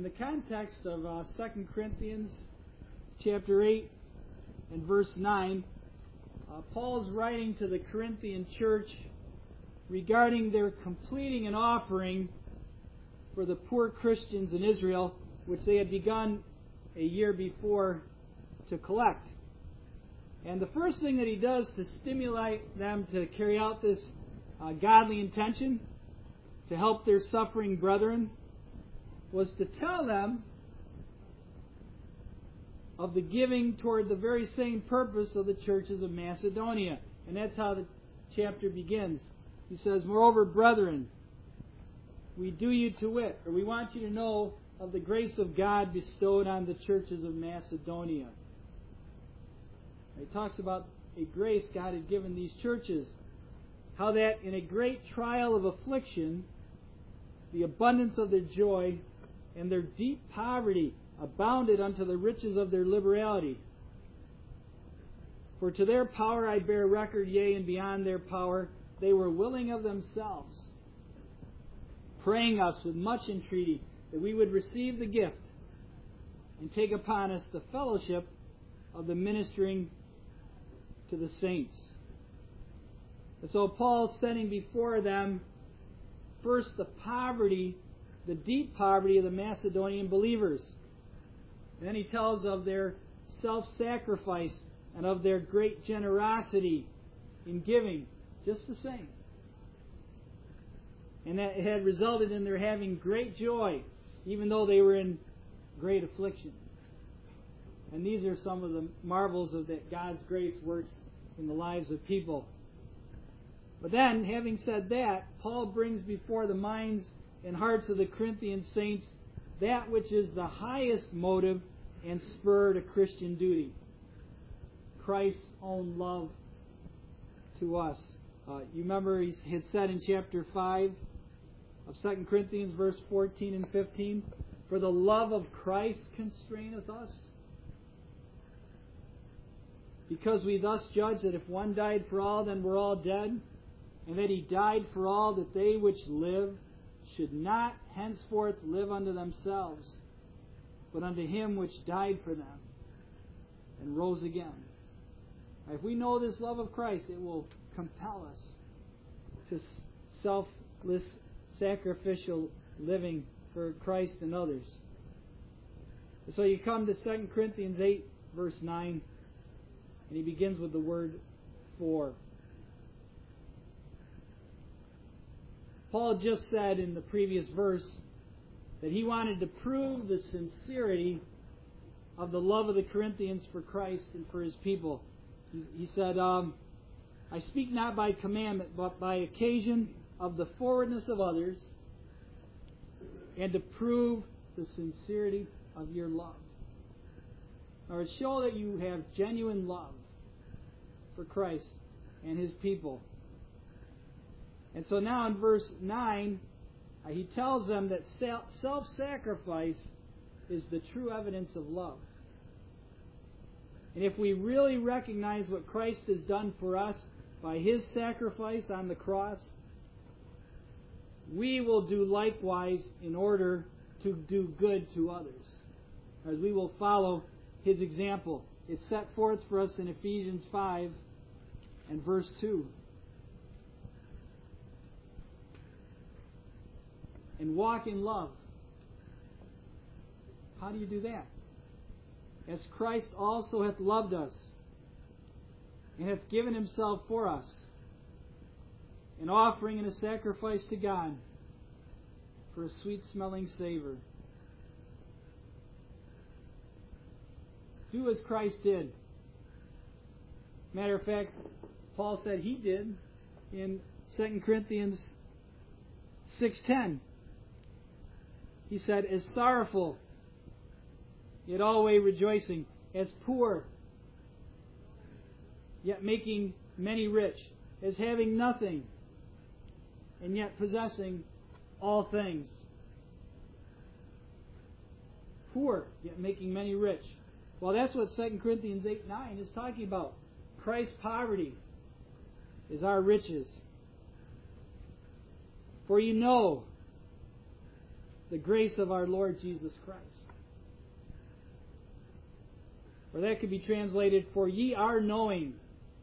In the context of 2 Corinthians chapter 8 and verse 9, Paul's writing to the Corinthian church regarding their completing an offering for the poor Christians in Israel, which they had begun a year before to collect. And the first thing that he does to stimulate them to carry out this godly intention to help their suffering brethren was to tell them of the giving toward the very same purpose of the churches of Macedonia. And that's how the chapter begins. He says, "Moreover, brethren, we do you to wit," or we want you to know of the grace of God bestowed on the churches of Macedonia. He talks about a grace God had given these churches. How that in a great trial of affliction, the abundance of their joy and their deep poverty abounded unto the riches of their liberality. For to their power I bear record, yea, and beyond their power, they were willing of themselves, praying us with much entreaty that we would receive the gift and take upon us the fellowship of the ministering to the saints. And so Paul's setting before them first the poverty, the deep poverty of the Macedonian believers. And then he tells of their self-sacrifice and of their great generosity in giving, just the same. And that it had resulted in their having great joy, even though they were in great affliction. And these are some of the marvels of that God's grace works in the lives of people. But then, having said that, Paul brings before the minds and hearts of the Corinthian saints that which is the highest motive and spur to Christian duty: Christ's own love to us. You remember he had said in chapter 5 of 2 Corinthians, verse 14 and 15, "For the love of Christ constraineth us, because we thus judge that if one died for all, then we're all dead, and that he died for all, that they which live should not henceforth live unto themselves, but unto him which died for them and rose again." If we know this love of Christ, it will compel us to selfless, sacrificial living for Christ and others. So you come to 2 Corinthians 8, verse 9, and he begins with the word "for." Paul just said in the previous verse that he wanted to prove the sincerity of the love of the Corinthians for Christ and for his people. He said, "I speak not by commandment, but by occasion of the forwardness of others, and to prove the sincerity of your love." Or show that you have genuine love for Christ and his people. And so now in verse 9, he tells them that self-sacrifice is the true evidence of love. And if we really recognize what Christ has done for us by his sacrifice on the cross, we will do likewise in order to do good to others, as we will follow his example. It's set forth for us in Ephesians 5 and verse 2. "And walk in love." How do you do that? "As Christ also hath loved us, and hath given himself for us, an offering and a sacrifice to God for a sweet-smelling savor." Do as Christ did. Matter of fact, Paul said he did in 2 Corinthians 6:10. He said, "As sorrowful, yet always rejoicing; as poor, yet making many rich; as having nothing, and yet possessing all things." Poor, yet making many rich. Well, that's what 2 Corinthians 8:9 is talking about. Christ's poverty is our riches. "For you know the grace of our Lord Jesus Christ. Or that could be translated, for ye are knowing.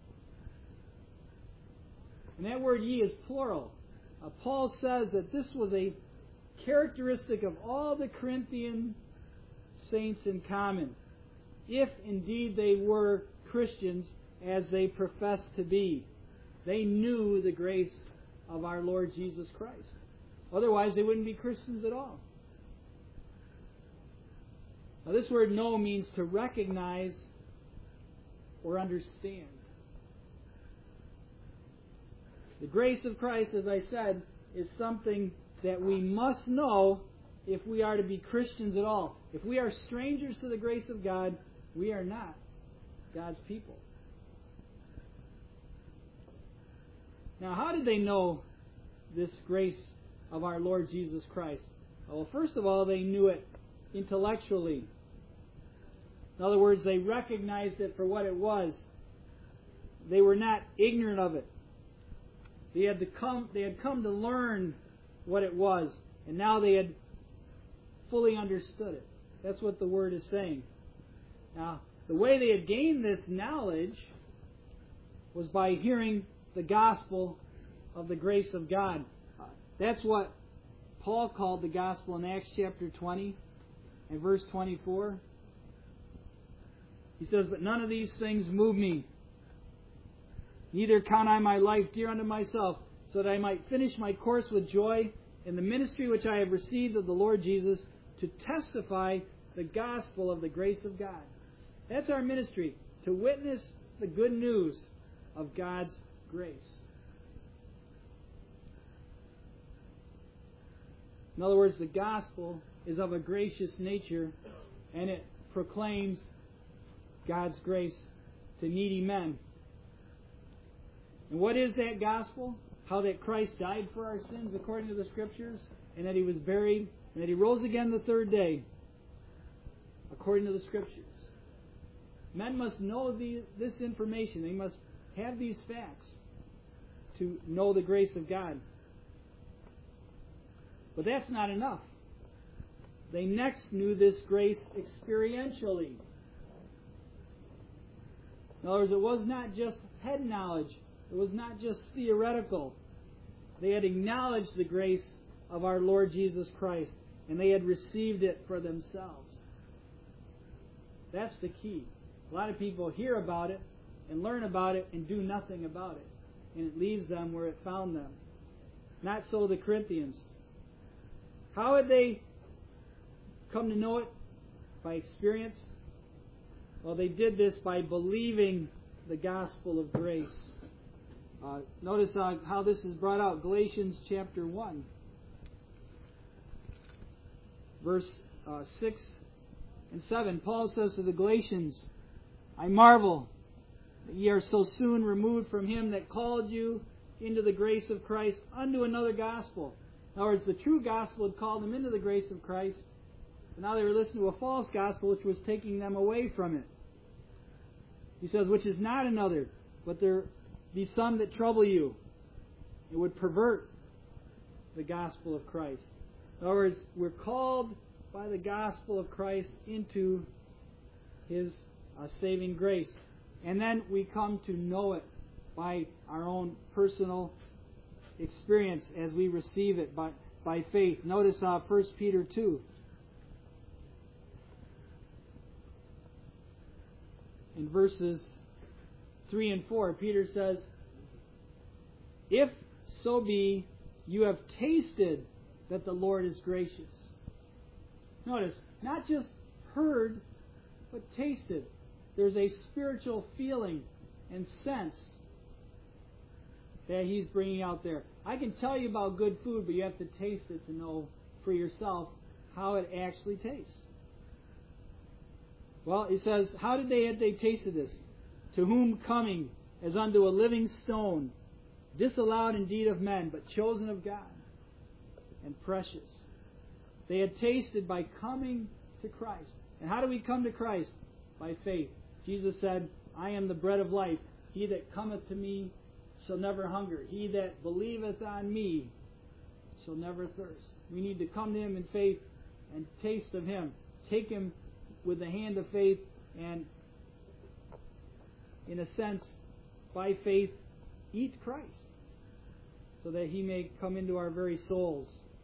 And that word ye is plural. Paul says that this was a characteristic of all the Corinthian saints in common, if indeed they were Christians as they professed to be. They knew the grace of our Lord Jesus Christ. Otherwise, they wouldn't be Christians at all. Now, this word know means to recognize or understand. The grace of Christ, as I said, is something that we must know if we are to be Christians at all. If we are strangers to the grace of God, we are not God's people. Now, how did they know this grace of our Lord Jesus Christ? Well, first of all, they knew it intellectually. In other words, they recognized it for what it was. They were not ignorant of it. They had come to learn what it was, and now they had fully understood it. That's what the word is saying. Now, the way they had gained this knowledge was by hearing the gospel of the grace of God. That's what Paul called the gospel in Acts chapter 20 and verse 24. He says, "But none of these things move me. Neither count I my life dear unto myself, so that I might finish my course with joy in the ministry which I have received of the Lord Jesus, to testify the gospel of the grace of God." That's our ministry, to witness the good news of God's grace. In other words, the gospel is of a gracious nature, and it proclaims God's grace to needy men. And what is that gospel? How that Christ died for our sins according to the Scriptures, and that He was buried, and that He rose again the third day according to the Scriptures. Men must know this information. They must have these facts to know the grace of God. But that's not enough. They next knew this grace experientially. In other words, it was not just head knowledge. It was not just theoretical. They had acknowledged the grace of our Lord Jesus Christ, and they had received it for themselves. That's the key. A lot of people hear about it and learn about it and do nothing about it, and it leaves them where it found them. Not so the Corinthians. How had they come to know it? By experience? Well, they did this by believing the gospel of grace. Notice how this is brought out. Galatians chapter 1, verse 6 and 7. Paul says to the Galatians, "I marvel that ye are so soon removed from Him that called you into the grace of Christ unto another gospel." In other words, the true gospel had called them into the grace of Christ, but now they were listening to a false gospel which was taking them away from it. He says, "Which is not another, but there be some that trouble you." It would pervert the gospel of Christ. In other words, we're called by the gospel of Christ into His saving grace. And then we come to know it by our own personal experience as we receive it by faith. Notice 1 Peter 2. In verses 3 and 4, Peter says, "If so be you have tasted that the Lord is gracious." Notice, not just heard, but tasted. There's a spiritual feeling and sense that He's bringing out there. I can tell you about good food, but you have to taste it to know for yourself how it actually tastes. Well, it says, how had they tasted this? "To whom coming as unto a living stone, disallowed indeed of men, but chosen of God, and precious." They had tasted by coming to Christ. And how do we come to Christ? By faith. Jesus said, "I am the bread of life. He that cometh to me shall never hunger. He that believeth on me shall never thirst. We need to come to Him in faith and taste of Him. Take Him with the hand of faith and, in a sense, by faith, eat Christ, so that He may come into our very souls.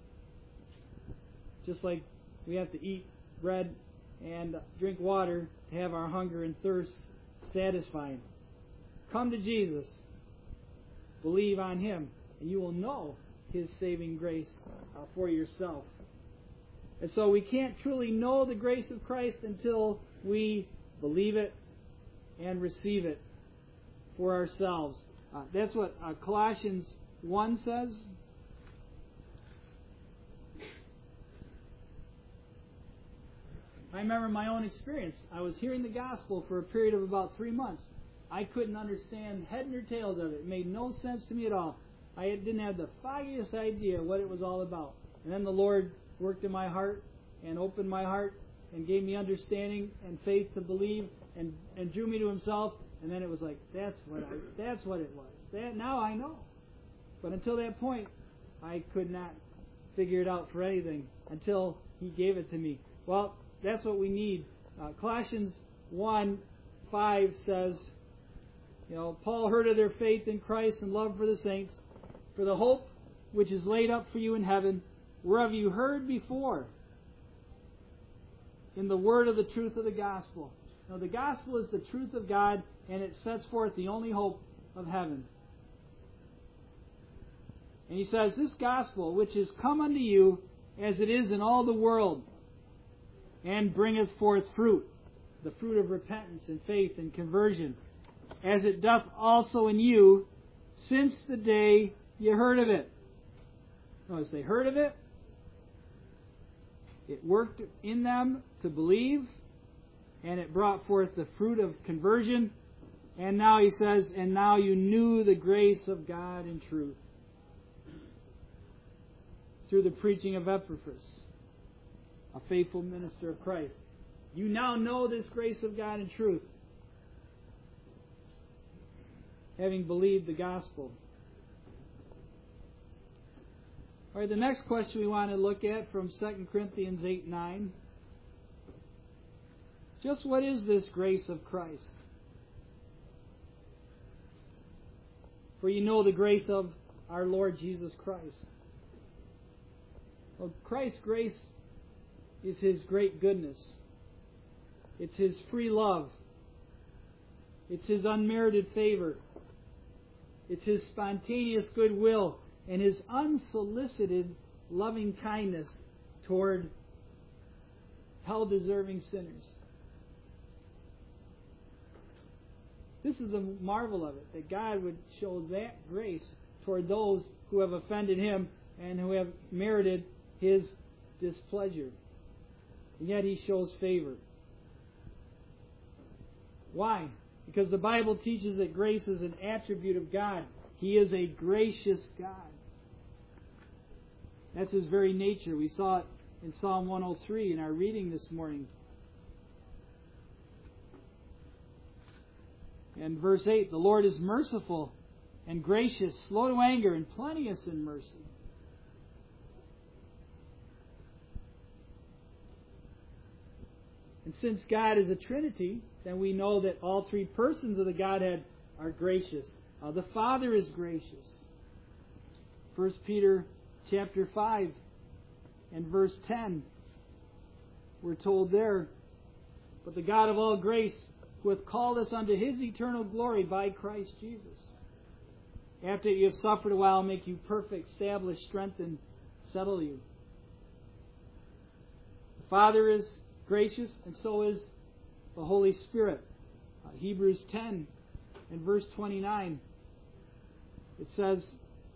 Just like we have to eat bread and drink water to have our hunger and thirst satisfied. Come to Jesus. Believe on Him, and you will know His saving grace for yourself. And so we can't truly know the grace of Christ until we believe it and receive it for ourselves. That's what Colossians 1 says. I remember my own experience. I was hearing the gospel for a period of about 3 months. I couldn't understand head nor tails of it. It made no sense to me at all. I didn't have the foggiest idea what it was all about. And then the Lord worked in my heart and opened my heart and gave me understanding and faith to believe and drew me to Himself. And then it was like, that's what it was. Now I know. But until that point, I could not figure it out for anything until He gave it to me. Well, that's what we need. Colossians 1:5 says, Paul heard of their faith in Christ and love for the saints, for the hope which is laid up for you in heaven, whereof you heard before, in the word of the truth of the gospel. Now, the gospel is the truth of God, and it sets forth the only hope of heaven. And he says, this gospel, which is come unto you, as it is in all the world, and bringeth forth fruit, the fruit of repentance and faith and conversion, as it doth also in you, since the day you heard of it. Notice they heard of it. It worked in them to believe, and it brought forth the fruit of conversion. And now he says, and now you knew the grace of God in truth, through the preaching of Epaphras, a faithful minister of Christ. You now know this grace of God in truth, having believed the gospel. All right, the next question we want to look at from 2 Corinthians 8:9. Just what is this grace of Christ? For you know the grace of our Lord Jesus Christ. Well, Christ's grace is His great goodness. It's His free love. It's His unmerited favor. It's His spontaneous goodwill and His unsolicited loving kindness toward hell-deserving sinners. This is the marvel of it, that God would show that grace toward those who have offended Him and who have merited His displeasure. And yet He shows favor. Why? Because the Bible teaches that grace is an attribute of God. He is a gracious God. That's His very nature. We saw it in Psalm 103 in our reading this morning. And verse 8, the Lord is merciful and gracious, slow to anger, and plenteous in mercy. And since God is a Trinity, then we know that all three persons of the Godhead are gracious. The Father is gracious. 1 Peter chapter 5 and verse 10, we're told there, but the God of all grace, who hath called us unto His eternal glory by Christ Jesus, after you have suffered a while, make you perfect, establish, strengthen, settle you. The Father is gracious, and so is the Holy Spirit. Hebrews 10 and verse 29, it says,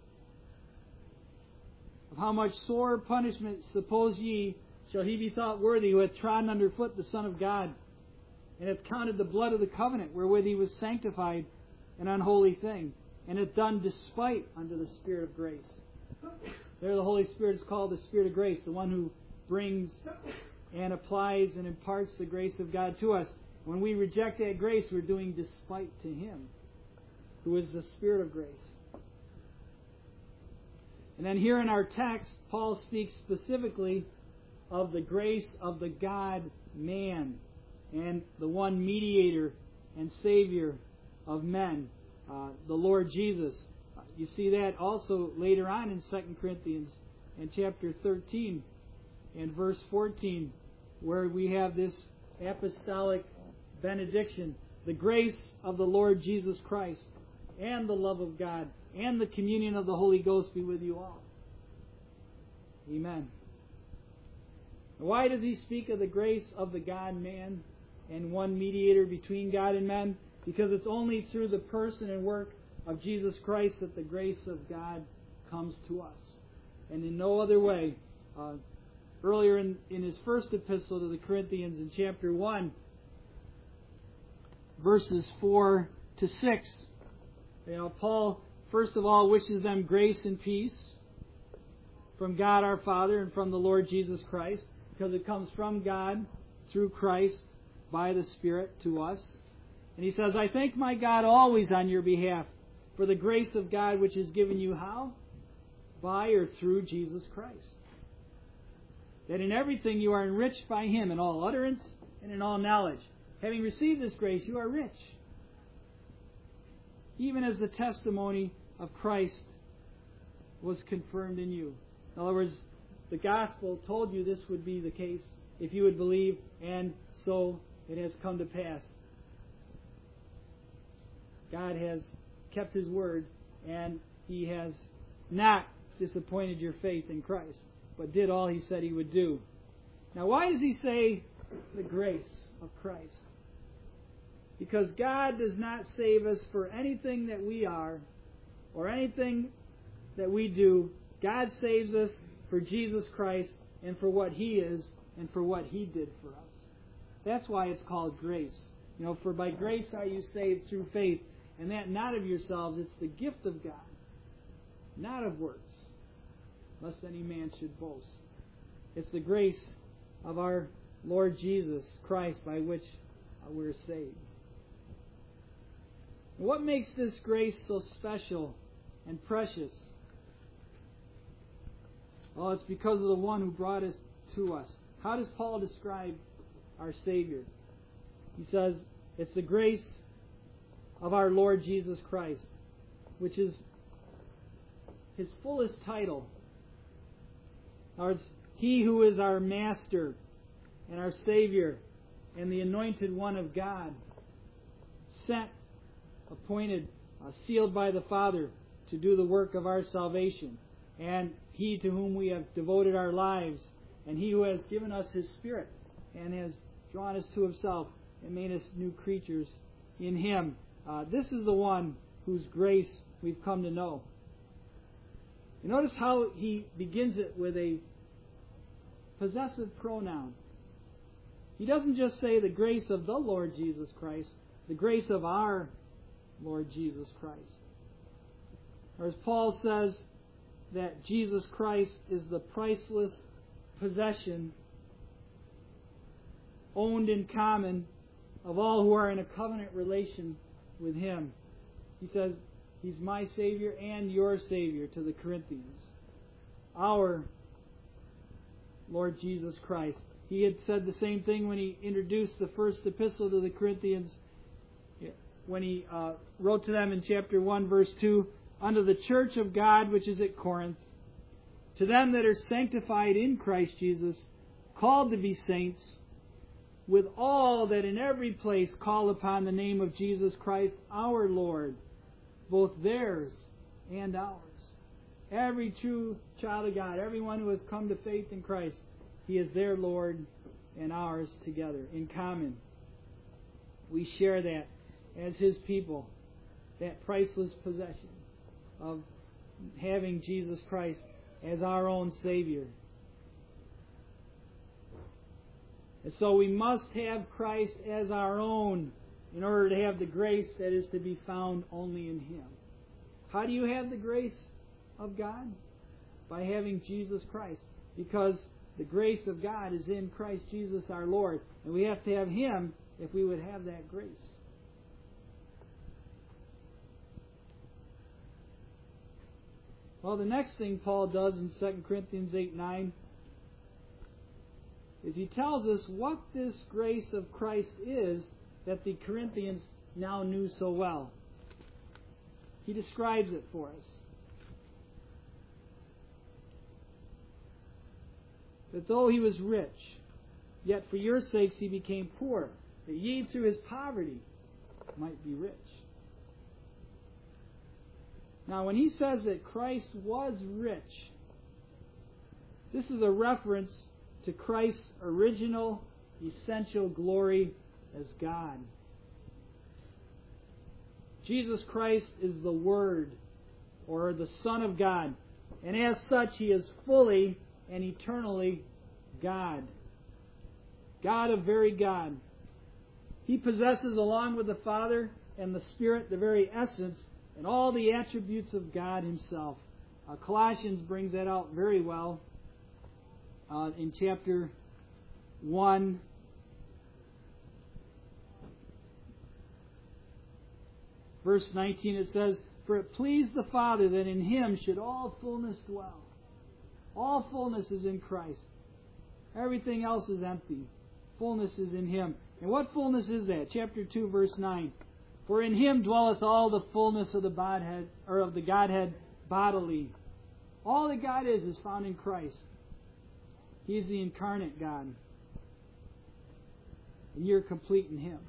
of how much sore punishment, suppose ye, shall he be thought worthy, who hath trodden under foot the Son of God, and hath counted the blood of the covenant wherewith he was sanctified an unholy thing, and hath done despite unto the Spirit of grace. There the Holy Spirit is called the Spirit of grace, the one who brings and applies and imparts the grace of God to us. When we reject that grace, we're doing despite to Him, who is the Spirit of grace. And then here in our text, Paul speaks specifically of the grace of the God-man and the one mediator and Savior of men, the Lord Jesus. You see that also later on in 2 Corinthians in chapter 13 and verse 14, where we have this apostolic benediction. The grace of the Lord Jesus Christ and the love of God and the communion of the Holy Ghost be with you all. Amen. Why does he speak of the grace of the God-man and one mediator between God and men? Because it's only through the person and work of Jesus Christ that the grace of God comes to us. And in no other way. Earlier in his first epistle to the Corinthians in chapter 1, verses 4 to 6, Paul, first of all, wishes them grace and peace from God our Father and from the Lord Jesus Christ, because it comes from God through Christ by the Spirit to us. And he says, I thank my God always on your behalf for the grace of God which is given you how? By or through Jesus Christ. That in everything you are enriched by Him in all utterance and in all knowledge. Having received this grace, you are rich. Even as the testimony of Christ was confirmed in you. In other words, the gospel told you this would be the case if you would believe, and so it has come to pass. God has kept His word, and He has not disappointed your faith in Christ, but did all He said He would do. Now, why does He say the grace of Christ? Because God does not save us for anything that we are or anything that we do. God saves us for Jesus Christ and for what He is and for what He did for us. That's why it's called grace. For by grace are you saved through faith, and that not of yourselves, it's the gift of God, not of works, lest any man should boast. It's the grace of our Lord Jesus Christ by which we're saved. What makes this grace so special and precious? Well, it's because of the one who brought us to us. How does Paul describe our Savior? He says, it's the grace of our Lord Jesus Christ, which is His fullest title. Or it's He who is our Master and our Savior and the Anointed One of God, sent, appointed, sealed by the Father to do the work of our salvation, and He to whom we have devoted our lives, and He who has given us His Spirit and has drawn us to Himself and made us new creatures in Him. This is the one whose grace we've come to know. You notice how he begins it with a possessive pronoun. He doesn't just say the grace of the Lord Jesus Christ, the grace of our Lord Jesus Christ. Or as Paul says, that Jesus Christ is the priceless possession owned in common of all who are in a covenant relation with Him. He says, He's my Savior and your Savior to the Corinthians. Our Lord Jesus Christ. He had said the same thing when he introduced the first epistle to the Corinthians, when he wrote to them in chapter 1, verse 2, unto the church of God which is at Corinth, to them that are sanctified in Christ Jesus, called to be saints, with all that in every place call upon the name of Jesus Christ our Lord, both theirs and ours. Every true child of God, everyone who has come to faith in Christ, He is their Lord and ours together, in common. We share that as His people, that priceless possession of having Jesus Christ as our own Savior. And so we must have Christ as our own in order to have the grace that is to be found only in Him. How do you have the grace of God? By having Jesus Christ. Because the grace of God is in Christ Jesus our Lord. And we have to have Him if we would have that grace. Well, the next thing Paul does in 2 Corinthians 8:9 is he tells us what this grace of Christ is that the Corinthians now knew so well. He describes it for us. That though he was rich, yet for your sakes he became poor, that ye through his poverty might be rich. Now, when he says that Christ was rich, this is a reference to Christ's original, essential glory as God. Jesus Christ is the Word, or the Son of God, and as such he is fully and eternally God. God of very God. He possesses, along with the Father and the Spirit, the very essence and all the attributes of God Himself. Colossians brings that out very well in chapter 1. Verse 19, it says, "For it pleased the Father that in Him should all fullness dwell." All fullness is in Christ. Everything else is empty. Fullness is in Him. And what fullness is that? Chapter 2, verse 9. "For in Him dwelleth all the fullness of the Godhead, or of the Godhead bodily." All that God is found in Christ. He is the incarnate God. And you're complete in Him.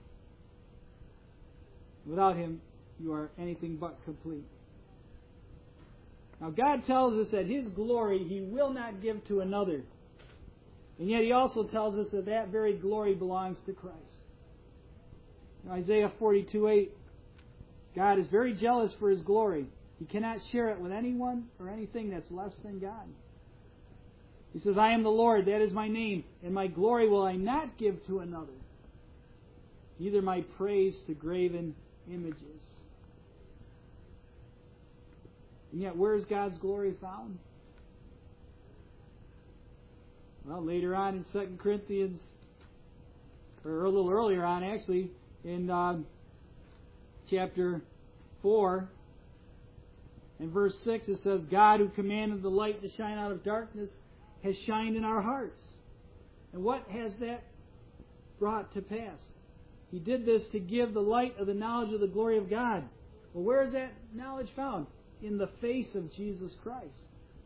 Without Him, you are anything but complete. Now, God tells us that His glory He will not give to another. And yet He also tells us that that very glory belongs to Christ. In Isaiah 42:8, God is very jealous for His glory. He cannot share it with anyone or anything that's less than God. He says, "I am the Lord, that is my name, and my glory will I not give to another, neither my praise to graven images." And yet, where is God's glory found? Well, later on in 2 Corinthians, or a little earlier on actually, in chapter 4, in verse 6, it says, "God who commanded the light to shine out of darkness has shined in our hearts." And what has that brought to pass? He did this to give the light of the knowledge of the glory of God. Well, where is that knowledge found? In the face of Jesus Christ.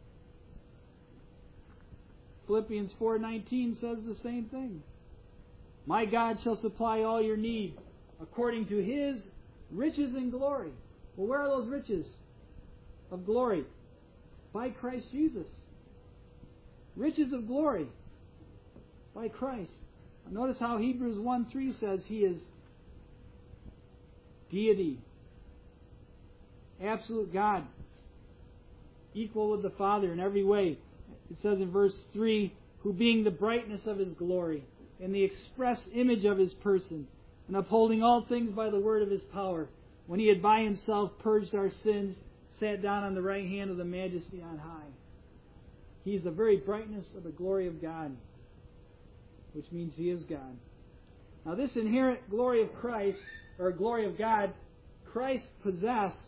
Philippians 4:19 says the same thing. "My God shall supply all your need according to His riches and glory." Well, where are those riches of glory? By Christ Jesus. Riches of glory by Christ. Notice how Hebrews 1:3 says He is deity, absolute God, equal with the Father in every way. It says in verse 3, "Who being the brightness of His glory, and the express image of His person, and upholding all things by the word of His power, when He had by Himself purged our sins, sat down on the right hand of the Majesty on high." He is the very brightness of the glory of God, which means He is God. Now, this inherent glory of Christ, or glory of God, Christ possessed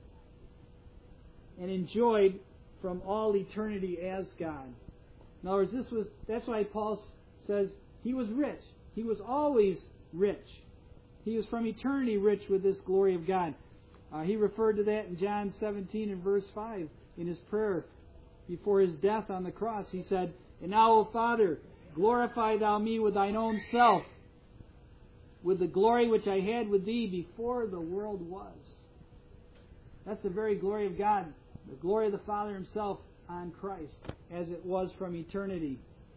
and enjoyed from all eternity as God. In other words, that's why Paul says He was rich. He was always rich. He was from eternity rich with this glory of God. He referred to that in John 17 and verse 5 in his prayer before His death on the cross. He said, "And now, O Father, glorify Thou me with Thine own self, with the glory which I had with Thee before the world was." That's the very glory of God, the glory of the Father Himself on Christ, as it was from eternity.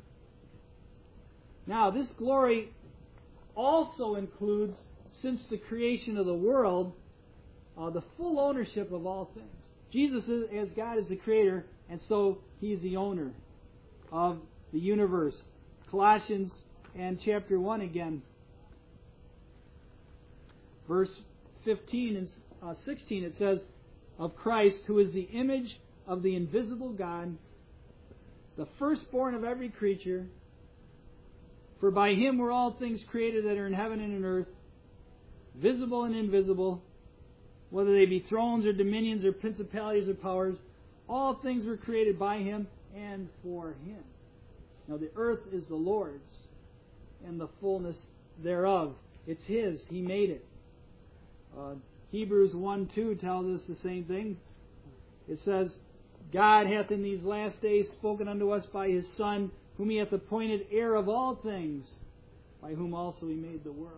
Now, this glory also includes, since the creation of the world, the full ownership of all things. Jesus, as God, is the Creator, and so He is the owner of the universe. Colossians and chapter 1 again, verse 15 and 16, it says, "Of Christ, who is the image of the invisible God, the firstborn of every creature, for by Him were all things created that are in heaven and in earth, visible and invisible, whether they be thrones or dominions or principalities or powers. All things were created by Him and for Him. Now the earth is the Lord's, and the fullness thereof. It's His. He made it. Hebrews 1:2 tells us the same thing. It says, God hath in these last days spoken unto us by His Son, whom He hath appointed heir of all things, by whom also He made the worlds.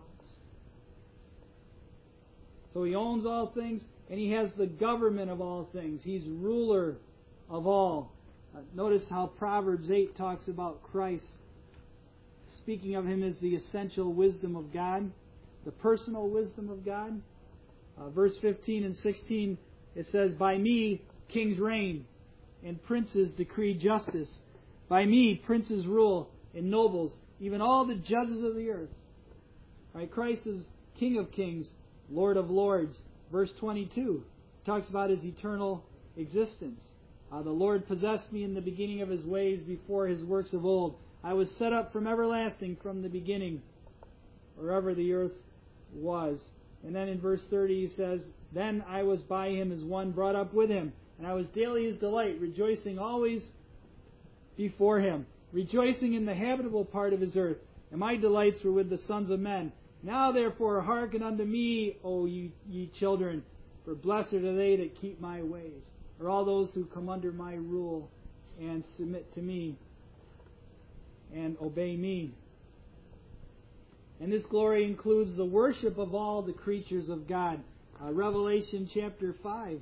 So He owns all things, and He has the government of all things. He's ruler of all. Notice how Proverbs 8 talks about Christ, speaking of Him as the essential wisdom of God, the personal wisdom of God. Verse 15 and 16, it says, By me kings reign, and princes decree justice. By me princes rule, and nobles, even all the judges of the earth. Right? Christ is King of kings, Lord of lords. Verse 22 talks about His eternal existence. The Lord possessed me in the beginning of His ways before His works of old. I was set up from everlasting, from the beginning, wherever the earth was. And then in verse 30 He says, Then I was by Him as one brought up with Him, and I was daily His delight, rejoicing always before Him, rejoicing in the habitable part of His earth. And my delights were with the sons of men. Now therefore hearken unto me, O ye children, for blessed are they that keep my ways, or all those who come under my rule and submit to me and obey me. And this glory includes the worship of all the creatures of God. Revelation chapter 5.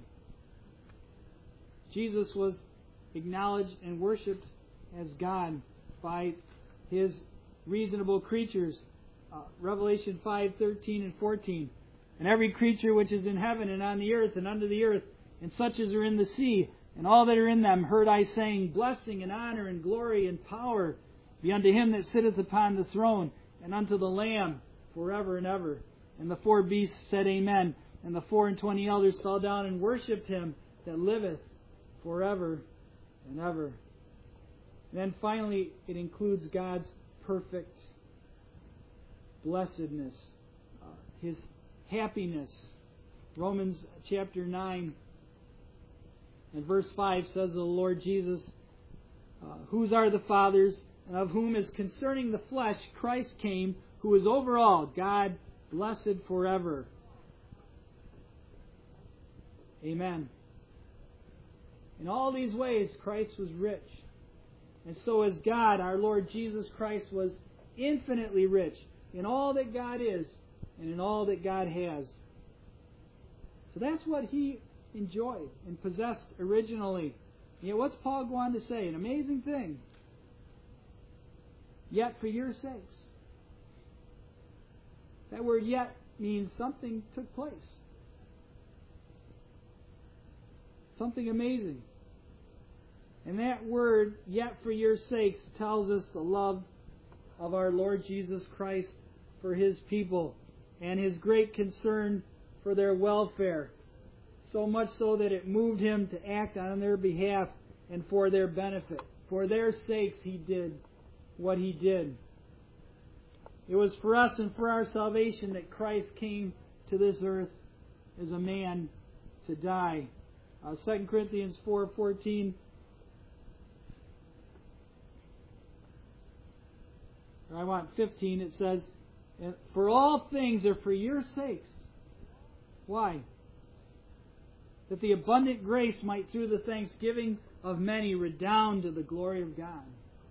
Jesus was acknowledged and worshipped as God by His reasonable creatures. Revelation 5:13 and 14. And every creature which is in heaven and on the earth and under the earth, and such as are in the sea, and all that are in them, heard I saying, Blessing and honor and glory and power be unto Him that sitteth upon the throne, and unto the Lamb forever and ever. And the four beasts said, Amen. And the 24 elders fell down and worshipped Him that liveth forever and ever. And then finally, it includes God's perfect blessedness, His happiness. Romans chapter 9 and verse 5 says of the Lord Jesus, Whose are the fathers, and of whom is concerning the flesh Christ came, who is over all, God blessed forever. Amen. In all these ways, Christ was rich. And so as God, our Lord Jesus Christ, was infinitely rich in all that God is and in all that God has. So that's what He enjoyed and possessed originally. Yet what's Paul go on to say? An amazing thing. Yet for your sakes. That word yet means something took place. Something amazing. And that word, yet for your sakes, tells us the love of our Lord Jesus Christ for His people and His great concern for their welfare. So much so that it moved Him to act on their behalf and for their benefit. For their sakes He did what He did. It was for us and for our salvation that Christ came to this earth as a man to die. 2 Corinthians 4:14. I want 15. It says, For all things are for your sakes. Why? That the abundant grace might through the thanksgiving of many redound to the glory of God.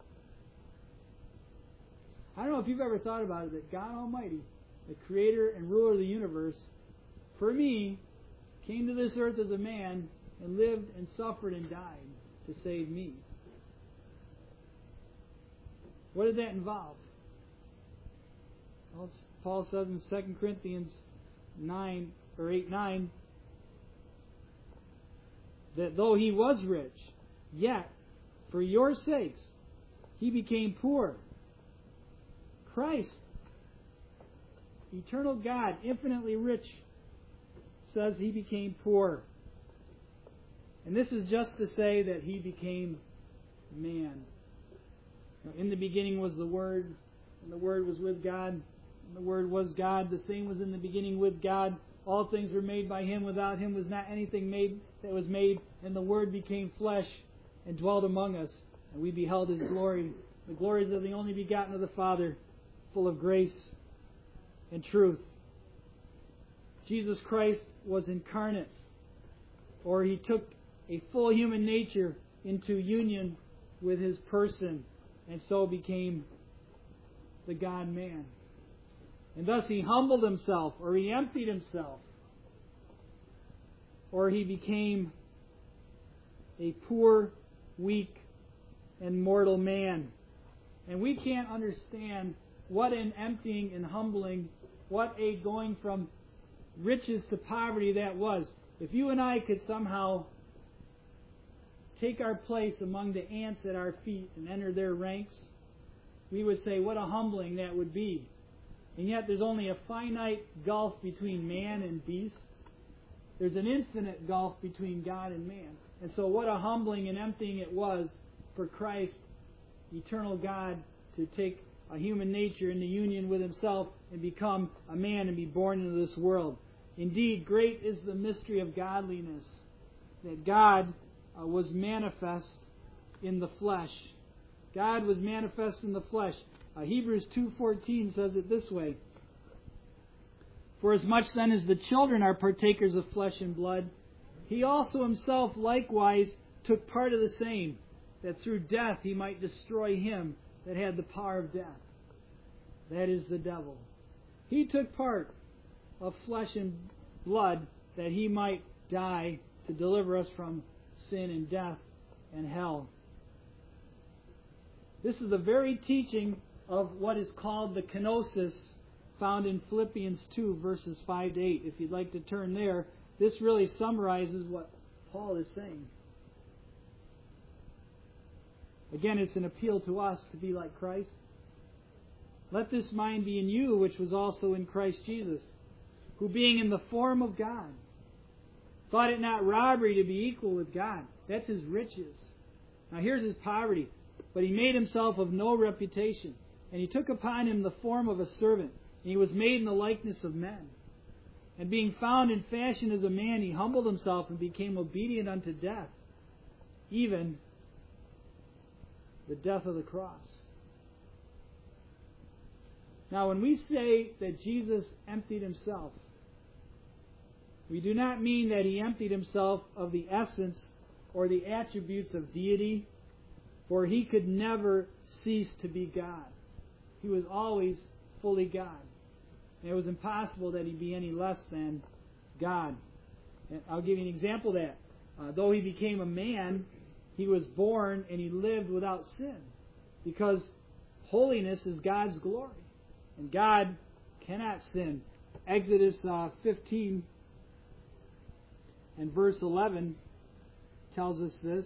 I don't know if you've ever thought about it, that God Almighty, the Creator and ruler of the universe, for me, came to this earth as a man and lived and suffered and died to save me. What did that involve? Well, Paul says in 2 Corinthians 8:9, that though He was rich, yet for your sakes He became poor. Christ, eternal God, infinitely rich, says He became poor. And this is just to say that He became man. In the beginning was the Word, and the Word was with God, and the Word was God. The same was in the beginning with God. All things were made by Him. Without Him was not anything made that was made. And the Word became flesh and dwelt among us. And we beheld His glory. The glories of the only begotten of the Father, full of grace and truth. Jesus Christ was incarnate, or He took a full human nature into union with His person, and so became the God-man. And thus He humbled Himself, or He emptied Himself, or He became a poor, weak, and mortal man. And we can't understand what an emptying and humbling, what a going from riches to poverty that was. If you and I could somehow take our place among the ants at our feet and enter their ranks, we would say what a humbling that would be. And yet there's only a finite gulf between man and beast. There's an infinite gulf between God and man. And so what a humbling and emptying it was for Christ, eternal God, to take a human nature into union with Himself and become a man and be born into this world. Indeed, great is the mystery of godliness, that God was manifest in the flesh. God was manifest in the flesh. Hebrews 2:14 says it this way: For as much then as the children are partakers of flesh and blood, He also Himself likewise took part of the same, that through death He might destroy him that had the power of death. That is the devil. He took part of flesh and blood that He might die to deliver us from sin and death and hell. This is the very teaching of what is called the kenosis, found in Philippians 2, verses 5 to 8. If you'd like to turn there, this really summarizes what Paul is saying. Again, it's an appeal to us to be like Christ. Let this mind be in you, which was also in Christ Jesus, who being in the form of God, thought it not robbery to be equal with God. That's His riches. Now here's His poverty. But He made Himself of no reputation, and He took upon Him the form of a servant, and He was made in the likeness of men. And being found in fashion as a man, He humbled Himself and became obedient unto death, even the death of the cross. Now, when we say that Jesus emptied Himself, we do not mean that He emptied Himself of the essence or the attributes of deity, for He could never cease to be God. He was always fully God. And it was impossible that He be any less than God. And I'll give you an example of that. Though He became a man, He was born and He lived without sin, because holiness is God's glory. And God cannot sin. Exodus 15 and verse 11 tells us this.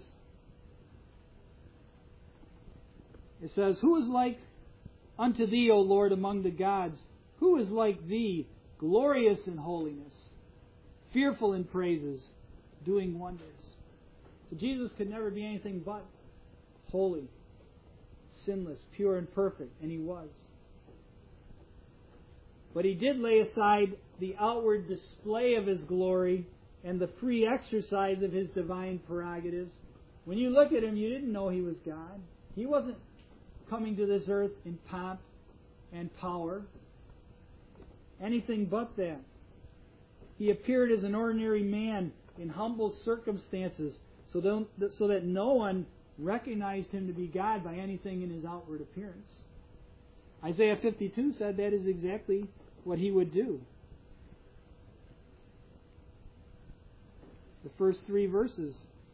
It says, Who is like unto Thee, O Lord, among the gods? Who is like Thee, glorious in holiness, fearful in praises, doing wonders? So Jesus could never be anything but holy, sinless, pure, and perfect, and He was. But He did lay aside the outward display of His glory and the free exercise of His divine prerogatives. When you look at Him, you didn't know He was God. He wasn't coming to this earth in pomp and power. Anything but that. He appeared as an ordinary man in humble circumstances, so that no one recognized Him to be God by anything in His outward appearance. Isaiah 52 said that is exactly what He would do. The first 3 verses.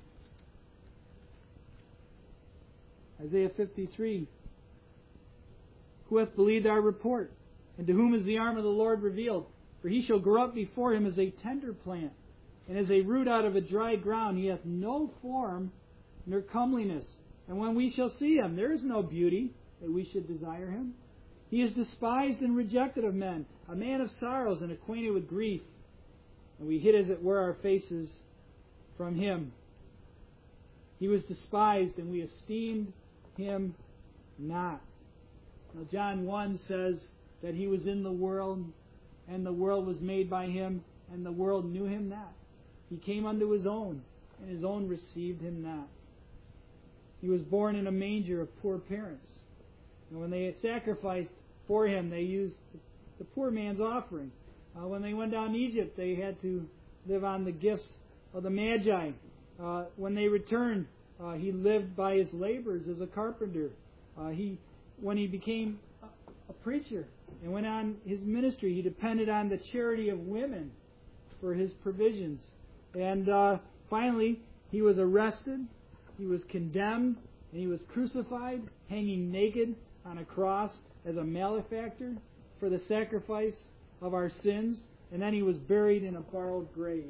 Isaiah 53. Who hath believed our report? And to whom is the arm of the Lord revealed? For He shall grow up before Him as a tender plant, and as a root out of a dry ground. He hath no form nor comeliness. And when we shall see Him, there is no beauty that we should desire Him. He is despised and rejected of men, a man of sorrows and acquainted with grief. And we hid, as it were, our faces from Him. He was despised, and we esteemed Him not. Now, John 1 says that He was in the world, and the world was made by Him, and the world knew him not. He came unto his own, and his own received him not. He was born in a manger of poor parents. And when they had sacrificed for him, they used the poor man's offering. When they went down to Egypt, they had to live on the gifts of the Magi. When they returned, he lived by his labors as a carpenter. When he became a preacher and went on his ministry, he depended on the charity of women for his provisions. And finally, he was arrested, he was condemned, and he was crucified, hanging naked on a cross as a malefactor for the sacrifice of our sins. And then he was buried in a borrowed grave.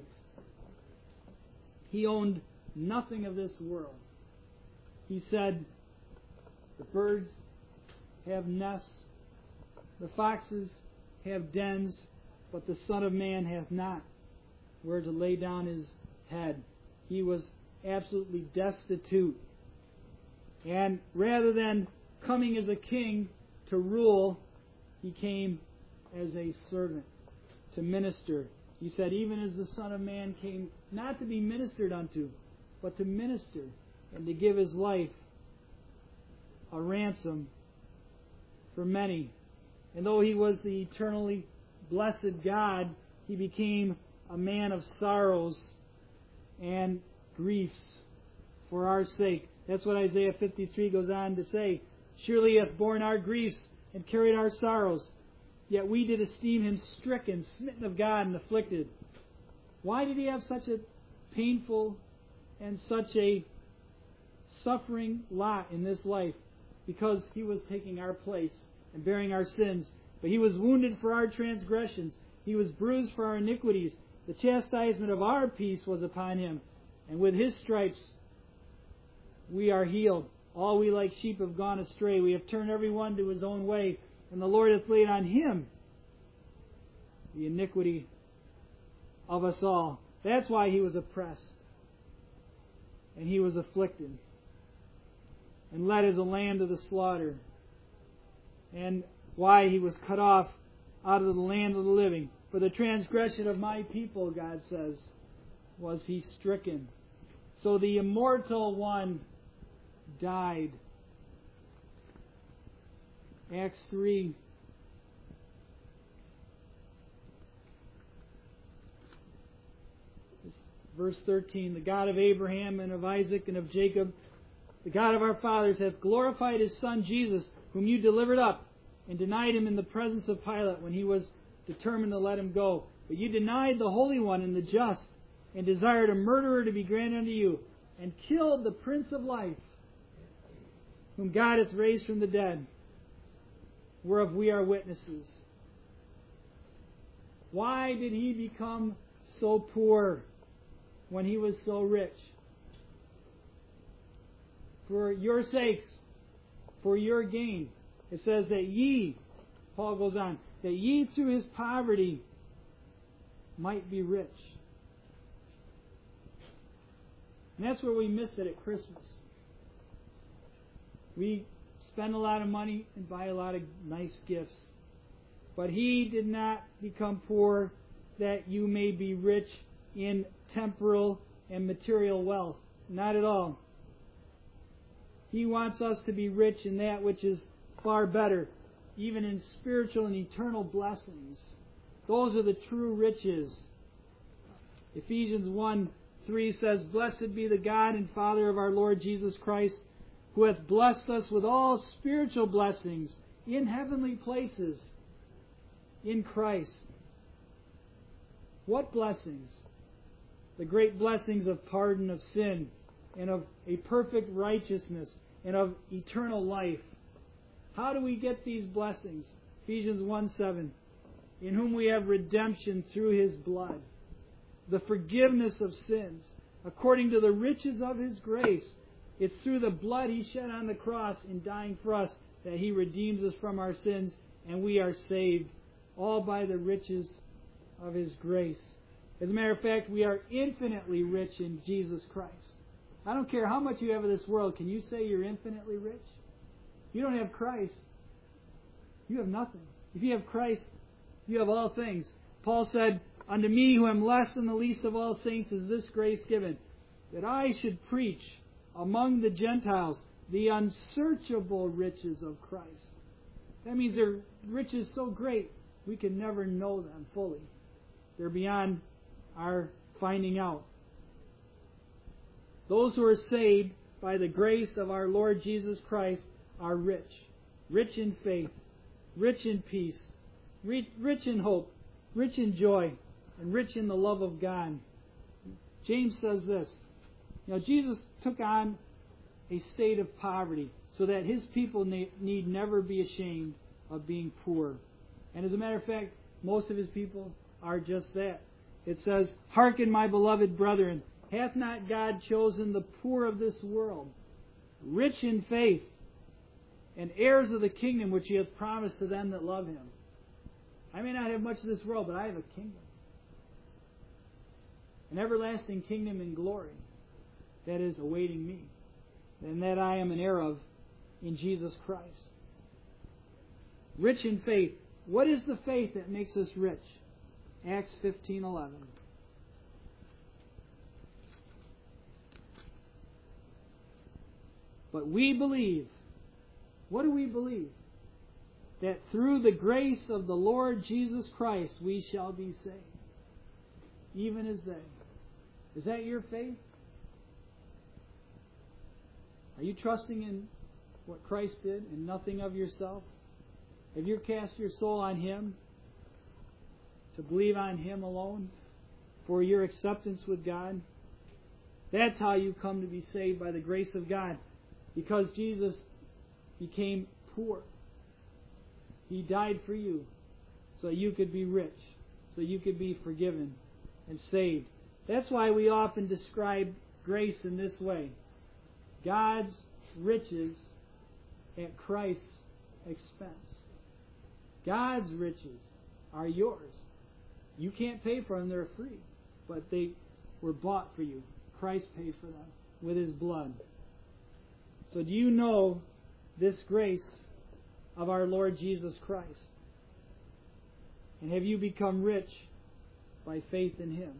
He owned nothing of this world. He said, the birds have nests, the foxes have dens, but the Son of Man hath not where to lay down his head. He was absolutely destitute. And rather than coming as a king to rule, he came as a servant to minister. He said, even as the Son of Man came not to be ministered unto, but to minister and to give his life a ransom for many. And though he was the eternally blessed God, he became a man of sorrows and griefs for our sake. That's what Isaiah 53 goes on to say. Surely he hath borne our griefs and carried our sorrows. Yet we did esteem him stricken, smitten of God, and afflicted. Why did he have such a painful and such a suffering lot in this life? Because he was taking our place and bearing our sins. But he was wounded for our transgressions. He was bruised for our iniquities. The chastisement of our peace was upon him. And with his stripes we are healed. All we like sheep have gone astray. We have turned every one to his own way. And the Lord hath laid on him the iniquity of us all. That's why he was oppressed. And he was afflicted. And led as a lamb to the slaughter. And why he was cut off out of the land of the living. For the transgression of my people, God says, was he stricken. So the immortal one died. Acts 3. Verse 13. The God of Abraham and of Isaac and of Jacob, the God of our fathers, hath glorified his Son Jesus, whom you delivered up, and denied him in the presence of Pilate when he was determined to let him go. But you denied the Holy One and the just, and desired a murderer to be granted unto you, and killed the Prince of Life, whom God hath raised from the dead, whereof we are witnesses. Why did he become so poor when he was so rich? For your sakes, for your gain. It says that ye, Paul goes on, that ye through his poverty might be rich. And that's where we miss it at Christmas. We spend a lot of money and buy a lot of nice gifts. But he did not become poor that you may be rich in temporal and material wealth. Not at all. He wants us to be rich in that which is far better, even in spiritual and eternal blessings. Those are the true riches. Ephesians 1:3 says, Blessed be the God and Father of our Lord Jesus Christ, who hath blessed us with all spiritual blessings in heavenly places in Christ. What blessings? The great blessings of pardon of sin, and of a perfect righteousness, and of eternal life. How do we get these blessings? Ephesians 1:7, in whom we have redemption through his blood, the forgiveness of sins, according to the riches of his grace. It's through the blood he shed on the cross in dying for us that he redeems us from our sins, and we are saved, all by the riches of his grace. As a matter of fact, we are infinitely rich in Jesus Christ. I don't care how much you have of this world. Can you say you're infinitely rich? If you don't have Christ, you have nothing. If you have Christ, you have all things. Paul said, unto me, who am less than the least of all saints, is this grace given, that I should preach among the Gentiles the unsearchable riches of Christ. That means their riches so great, we can never know them fully. They're beyond our finding out. Those who are saved by the grace of our Lord Jesus Christ are rich. Rich in faith, rich in peace, rich in hope, rich in joy, and rich in the love of God. James says this, Jesus took on a state of poverty so that His people need never be ashamed of being poor. And as a matter of fact, most of His people are just that. It says, "Hearken, my beloved brethren, hath not God chosen the poor of this world, rich in faith, and heirs of the kingdom which He hath promised to them that love Him?" I may not have much of this world, but I have a kingdom. An everlasting kingdom in glory that is awaiting me, and that I am an heir of in Jesus Christ. Rich in faith. What is the faith that makes us rich? Acts 15:11. But we believe. What do we believe? That through the grace of the Lord Jesus Christ we shall be saved, even as they. Is that your faith? Are you trusting in what Christ did and nothing of yourself? Have you cast your soul on Him to believe on Him alone for your acceptance with God? That's how you come to be saved, by the grace of God. Because Jesus became poor. He died for you so you could be rich, so you could be forgiven and saved. That's why we often describe grace in this way: God's riches at Christ's expense. God's riches are yours. You can't pay for them, they're free. But they were bought for you. Christ paid for them with His blood. So do you know this grace of our Lord Jesus Christ? And have you become rich by faith in Him?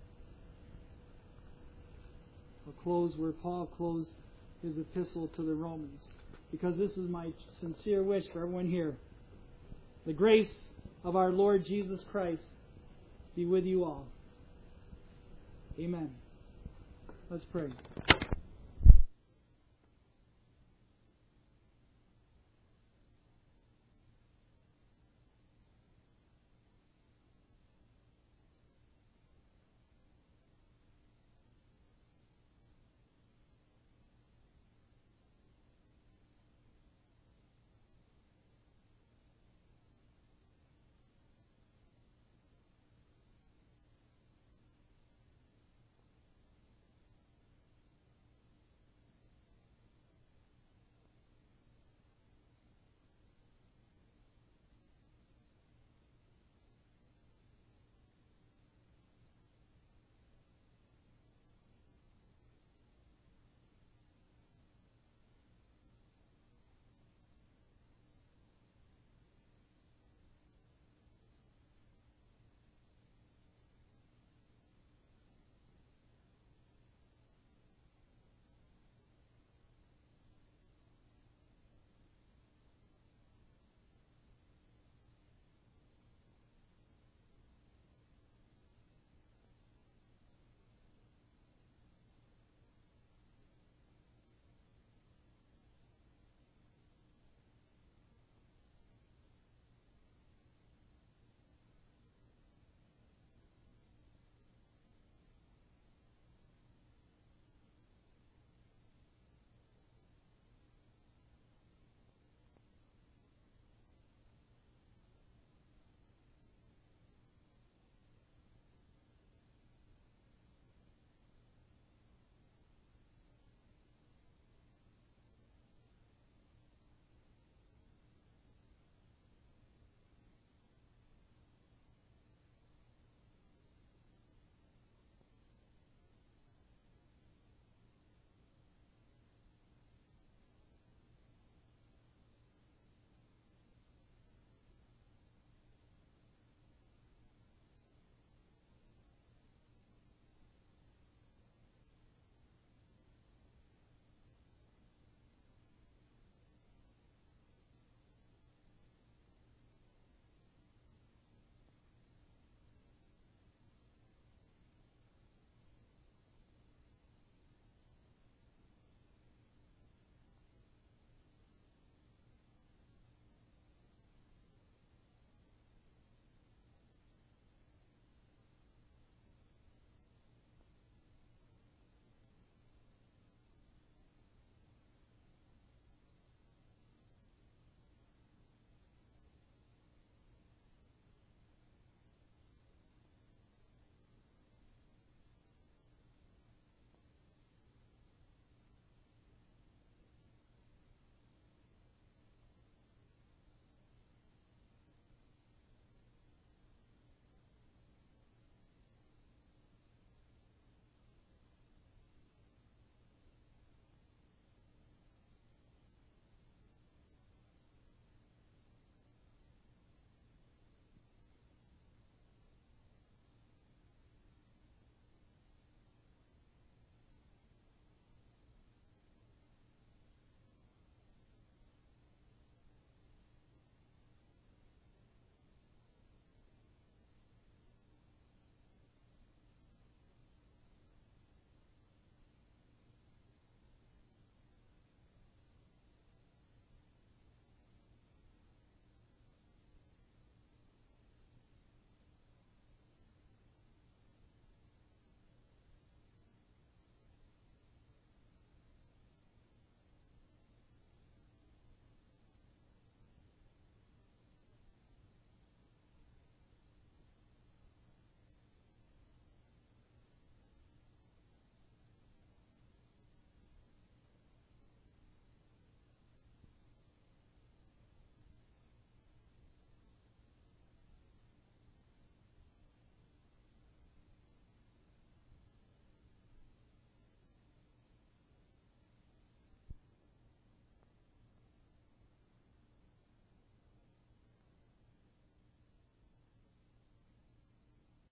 I'll close where Paul closed his epistle to the Romans, because this is my sincere wish for everyone here. The grace of our Lord Jesus Christ be with you all. Amen. Let's pray.